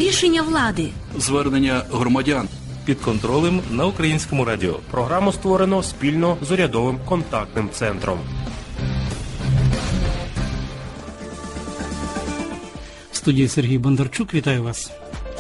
Рішення влади. Звернення громадян. Під контролем на Українському радіо. Програму створено спільно з урядовим контактним центром. В студії Сергій Бондарчук. Вітаю вас.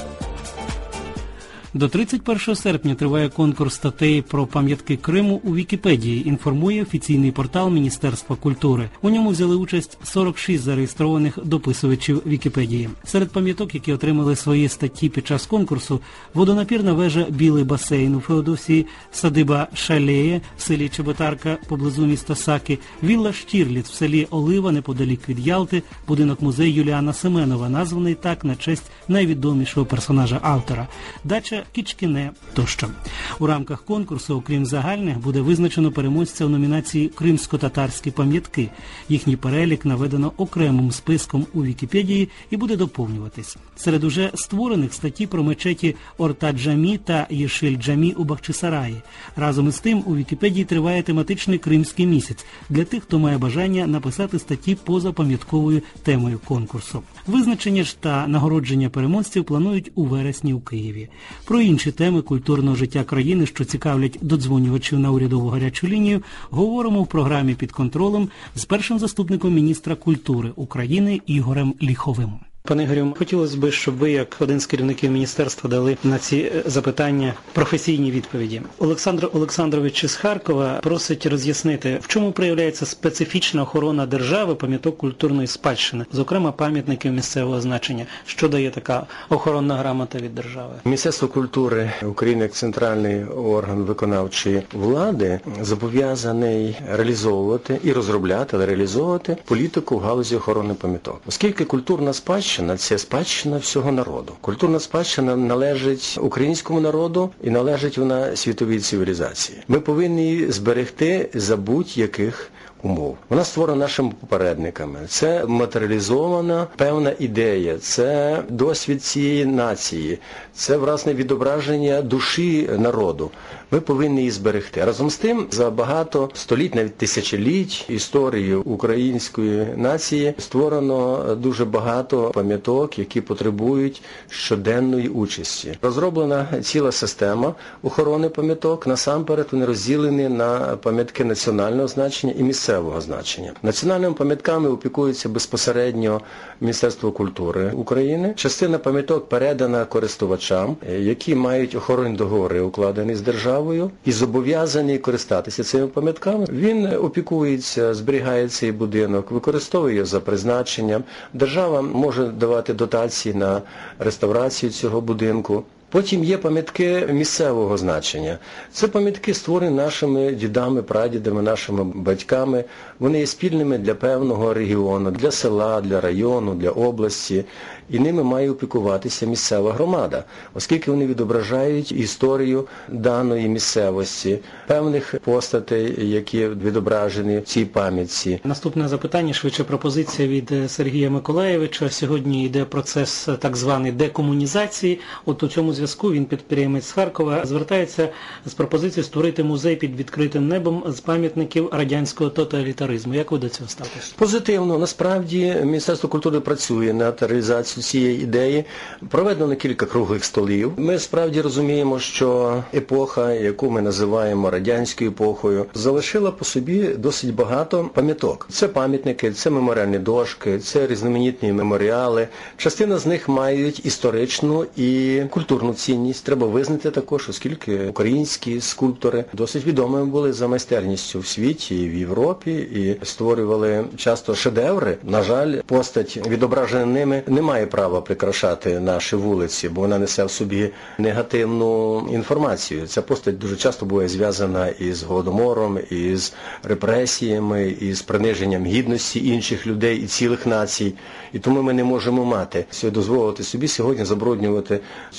До 31 серпня триває конкурс статей про пам'ятки Криму у Вікіпедії, інформує офіційний портал Міністерства культури. У ньому взяли участь 46 зареєстрованих дописувачів Вікіпедії. Серед пам'яток, які отримали свої статті під час конкурсу, водонапірна вежа Білий басейн у Феодосії, садиба Шалеє в селі Чеботарка поблизу міста Саки, вілла Штірліц в селі Олива неподалік від Ялти, будинок-музей Юліана Семенова, названий так на честь найвідомішого персонажа автора, дача Кічкіне тощо. У рамках конкурсу, окрім загальних, буде визначено переможця у номінації «Кримсько-татарські пам'ятки». Їхній перелік наведено окремим списком у Вікіпедії і буде доповнюватись. Серед уже створених статті про мечеті Орта-Джамі та Єшиль-Джамі у Бахчисараї. Разом із тим у Вікіпедії триває тематичний Кримський місяць для тих, хто має бажання написати статті поза пам'ятковою темою конкурсу. Визначення ж та нагородження переможців планують у вересні у Києві. Про інші теми культурного життя країни, що цікавлять додзвонювачів на урядову гарячу лінію, говоримо в програмі «Під контролем» з першим заступником міністра культури України Ігорем Ліховим. Пане Ігорю, хотілося б, щоб ви, як один з керівників міністерства, дали на ці запитання професійні відповіді. Олександр Олександрович із Харкова просить роз'яснити, в чому проявляється специфічна охорона держави пам'яток культурної спадщини, зокрема пам'ятників місцевого значення. Що дає така охоронна грамота від держави? Міністерство культури України як центральний орган виконавчої влади зобов'язаний реалізовувати і розробляти, але реалізовувати політику в галузі охорони пам'яток. Оскільки культурна спадщина – це спадщина всього народу. Культурна спадщина належить українському народу і належить вона світовій цивілізації. Ми повинні її зберегти за будь-яких умов. Вона створена нашими попередниками. Це матеріалізована певна ідея, це досвід цієї нації, це, власне, відображення душі народу. Ми повинні її зберегти. Разом з тим, за багато століть, навіть тисячоліть історії української нації створено дуже багато пам'яток, які потребують щоденної участі. Розроблена ціла система охорони пам'яток. Насамперед вони розділені на пам'ятки національного значення і місцевого значення. Національними пам'ятками опікується безпосередньо Міністерство культури України. Частина пам'яток передана користувачам, які мають охоронні договори, укладені з державою, і зобов'язані користатися цими пам'ятками. Він опікується, зберігає цей будинок, використовує його за призначенням. Держава може давати дотації на реставрацію цього будинку. Потім є пам'ятки місцевого значення. Це пам'ятки створені нашими дідами, прадідами, нашими батьками. Вони є спільними для певного регіону, для села, для району, для області. І ними має опікуватися місцева громада, оскільки вони відображають історію даної місцевості, певних постатей, які відображені в цій пам'ятці. Наступне запитання, швидше пропозиція від Сергія Миколаєвича. Сьогодні йде процес так званої декомунізації. От у цьому зв'язку він, підприємець з Харкова, звертається з пропозицією створити музей під відкритим небом з пам'ятників радянського тоталітаризму. Як ви до цього ставитесь? Позитивно. Насправді Міністерство культури працює над реалізацією цієї ідеї. Проведено кілька круглих столів. Ми справді розуміємо, що епоха, яку ми називаємо радянською епохою, залишила по собі досить багато пам'яток. Це пам'ятники, це меморіальні дошки, це різноманітні меморіали. Частина з них мають історичну і культурну цінність. Треба визнати також, оскільки українські скульптори досить відомими були за майстерністю в світі і в Європі, і створювали часто шедеври. На жаль, постать, відображена ними, не має права прикрашати наші вулиці, бо вона несе в собі негативну інформацію. Ця постать дуже часто буває зв'язана із Голодомором, із репресіями, із приниженням гідності інших людей і цілих націй. І тому ми не можемо дозволити собі сьогодні забруднювати цю ауру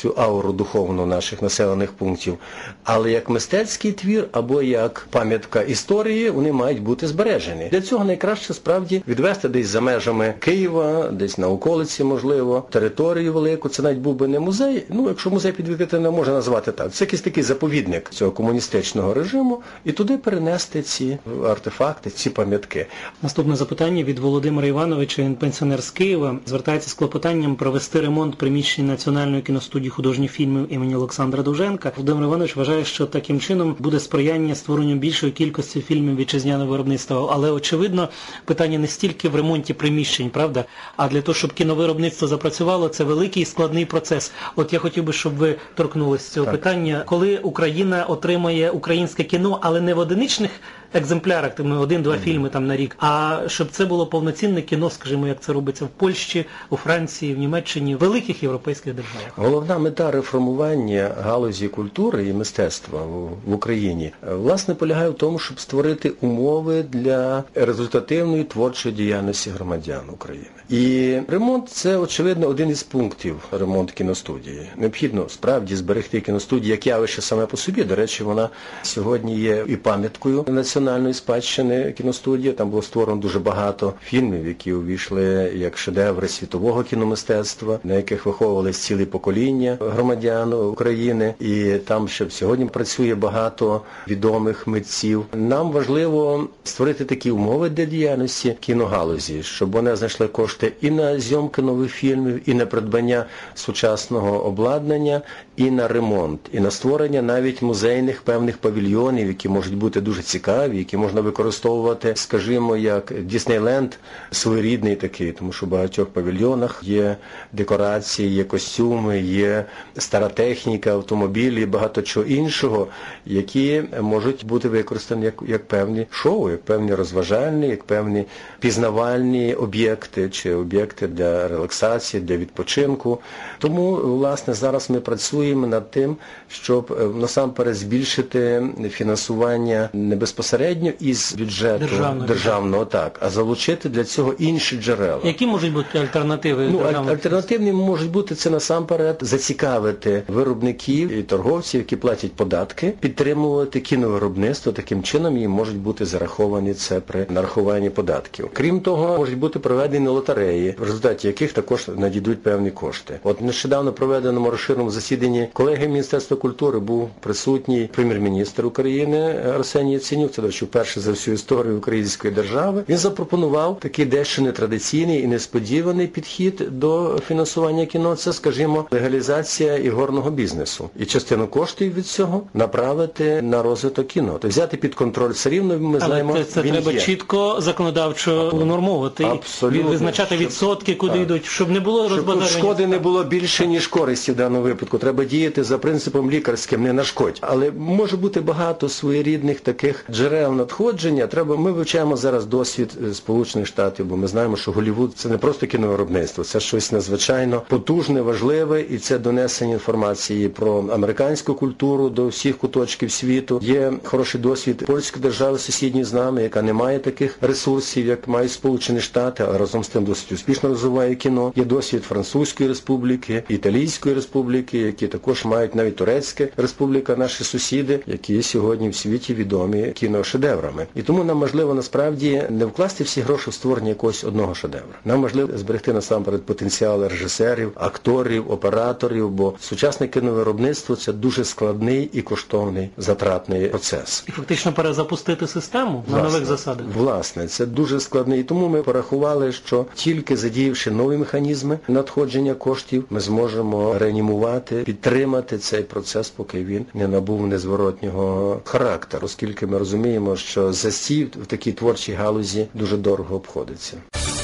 зору духовного наших населених пунктів, але як мистецький твір або як пам'ятка історії вони мають бути збережені. Для цього найкраще справді відвести десь за межами Києва, десь на околиці, можливо, територію велику. Це навіть був би не музей, якщо музей під відкритим не можна назвати так. Це якийсь такий заповідник цього комуністичного режиму, і туди перенести ці артефакти, ці пам'ятки. Наступне запитання від Володимира Івановича, він пенсіонер з Києва, звертається з клопотанням провести ремонт приміщень Національної кіностудії художніх фільмів імені Олександра Довженка. Володимир Іванович вважає, що таким чином буде сприяння створенню більшої кількості фільмів вітчизняного виробництва. Але, очевидно, питання не стільки в ремонті приміщень, правда? А для того, щоб кіновиробництво запрацювало, це великий і складний процес. От я хотів би, щоб ви торкнулися цього питання. Коли Україна отримає українське кіно, але не в одиничних екземплярах, там 1-2 фільми там на рік, а щоб це було повноцінне кіно, скажімо, як це робиться в Польщі, у Франції, в Німеччині, в великих європейських державах. Головна мета реформування галузі культури і мистецтва в Україні, власне, полягає в тому, щоб створити умови для результативної творчої діяльності громадян України. І ремонт – це, очевидно, один із пунктів ремонту кіностудії. Необхідно справді зберегти кіностудію як явище саме по собі. До речі, вона сьогодні є і пам'яткою національної спадщини кіностудії. Там було створено дуже багато фільмів, які увійшли як шедеври світового кіномистецтва, на яких виховувались цілі покоління громадян України. І там ще сьогодні працює багато відомих митців. Нам важливо створити такі умови для діяльності кіногалузі, щоб вони знайшли кошти і на зйомки нових фільмів, і на придбання сучасного обладнання, і на ремонт, і на створення навіть музейних певних павільйонів, які можуть бути дуже цікаві, які можна використовувати, скажімо, як Діснейленд своєрідний такий, тому що в багатьох павільйонах є декорації, є костюми, є стара техніка, автомобілі, багато чого іншого, які можуть бути використані як певні шоу, як певні розважальні, як певні пізнавальні об'єкти, чи об'єкти для релаксації, для відпочинку. Тому, власне, зараз ми працюємо над тим, щоб насамперед збільшити фінансування не безпосередньо із бюджету державного, так, а залучити для цього інші джерела. Які можуть бути альтернативи? Альтернативні можуть бути це насамперед зацікавити виробників і торговців, які платять податки, підтримувати кіновиробництво, таким чином їм можуть бути зараховані це при нарахуванні податків. Крім того, можуть бути проведені лотереї, в результаті яких також надійдуть певні кошти. От в нещодавно проведеному розширеному засіданні колеги Міністерства культури був присутній прем'єр-міністр України Арсеній Яценюк, це, до речі, вперше за всю історію української держави. Він запропонував такий дещо нетрадиційний і несподіваний підхід до фінансування кіно. Це, скажімо, легалізація ігорного бізнесу. І частину коштів від цього направити на розвиток кіно. Тобто взяти під контроль все рівно, ми знаємо, але це треба чітко законодавчо унормовувати. Абсолютно. Визначати відсотки, куди йдуть, щоб не було розбазарення. Щоб шкоди не було більше, ніж користі в даному випадку. Треба діяти за принципом лікарським, не нашкодь. Але може бути багато своєрідних таких джерел надходження. Ми вивчаємо зараз досвід Сполучених Штатів, бо ми знаємо, що Голлівуд – це не просто кіновиробництво, це щось надзвичайно потужне, важливе, і це донесення інформації про американську культуру до всіх куточків світу. Є хороший досвід польської держави, сусідньої з нами, яка не має таких ресурсів, як мають Сполучені Штати, а разом з тим досить успішно розвиває кіно. Є досвід Французької республіки, Італійської республіки, які також мають, навіть Турецька республіка, наші сусіди, які сьогодні в світі відомі кіношедеврами. І тому нам важливо насправді не вкласти всі гроші в створення якогось одного шедевра. Нам важливо зберегти насамперед потенціал режисерів, акторів, операторів, бо сучасне кіновиробництво – це дуже складний і коштовний, затратний процес. І фактично перезапустити систему на нових засадах. Власне, це дуже складний. І тому ми порахували, що тільки задіявши нові механізми надходження коштів, ми зможемо реанімувати, підтримати цей процес, поки він не набув незворотнього характеру, оскільки ми розуміємо, що застій в такій творчій галузі дуже дорого обходиться.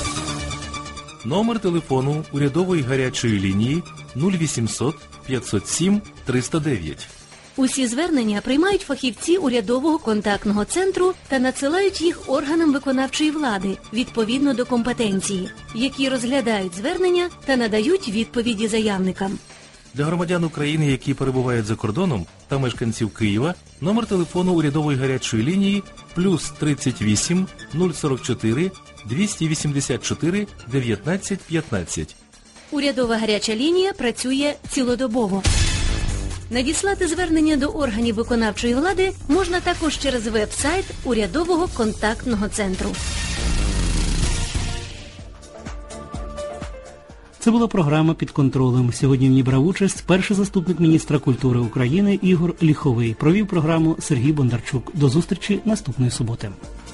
Номер телефону урядової гарячої лінії 0800 507 309. Усі звернення приймають фахівці урядового контактного центру та надсилають їх органам виконавчої влади відповідно до компетенції, які розглядають звернення та надають відповіді заявникам. Для громадян України, які перебувають за кордоном, та мешканців Києва, номер телефону урядової гарячої лінії плюс 38 044 284 19 15. Урядова гаряча лінія працює цілодобово. Надіслати звернення до органів виконавчої влади можна також через веб-сайт урядового контактного центру. Це була програма «Під контролем». Сьогодні в ній брав участь перший заступник міністра культури України Ігор Ліховий. Провів програму Сергій Бондарчук. До зустрічі наступної суботи.